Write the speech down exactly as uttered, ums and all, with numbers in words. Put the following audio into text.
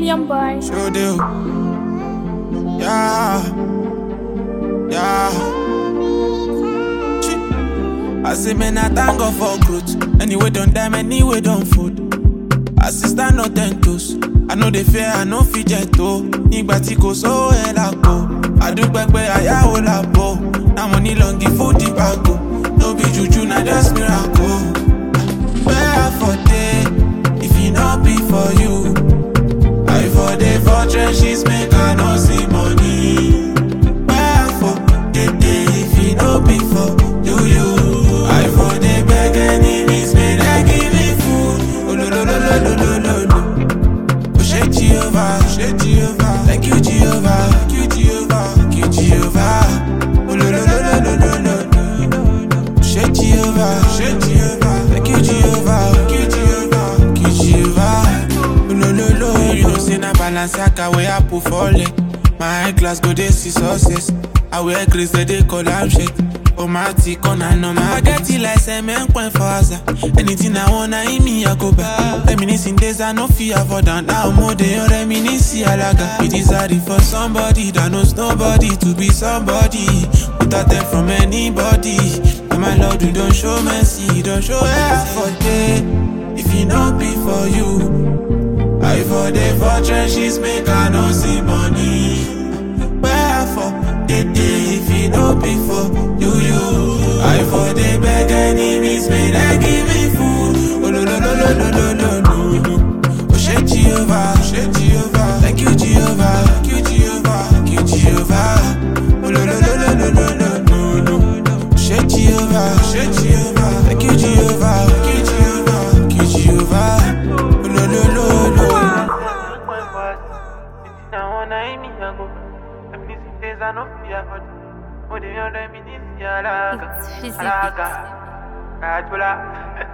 Young boy. Sure do. Yeah. Yeah. Chi. I say, man, I thank God for growth. Anyway, don't die, anyway, don't food. Assistant no ten toes. I know they fear, I know fidget to. Nígbà tí kò sówó ẹ̀ lápò. Àdúgbò pé àyàwó làbò. Now money long give food the bago. No be juju, na just miracle. Where for day, if it not be for you. I for day for trenches, make I no see money. Where for the day, if it not be for you, you. I for day beg enemies, may they give me food. Oh, lo, lo, lo, lo, lo, lo, lo. Oh, shake Jehovah, shake Jehovah. Thank you, Jehovah, thank you, Jehovah, thank you, Jehovah. Oh, lo, lo, lo, lo, lo, lo, lo. Shake Jehovah, shake Jehovah. Thank you, Jehovah, thank you, Jehovah, thank you, Jehovah. Oh, lo, lo, lo. You know, say na Balenciaga where I put for leg. My high class go dey see success. I wear grace that they call am shake. Oh my tick on and on my get it like cement point for us. Anything I wanna in me I go back. Reminiscing days I no fear for that. Now more than reminiscing alaga. It is hard for somebody that knows nobody to be somebody without them from anybody. And my Lord, you don't show mercy, don't show effort. If it not be for you, I for the for trenches make I no see money. Wherefore the day if it not be for you, you. I for the beg enemies may they give me food. Oh, no, no, no, no, no, no, no, no. Oh, shake Jehovah, shake Jehovah. Thank you, Jehovah, thank you, Jehovah, thank you, Jehovah. Oh, no, no, no, no, no, no, no, no. Shake Jehovah, shake Jehovah. Thank you, Jehovah, thank you, Jehovah, thank you, Jehovah. Oh, no, no, no, no. It's physics.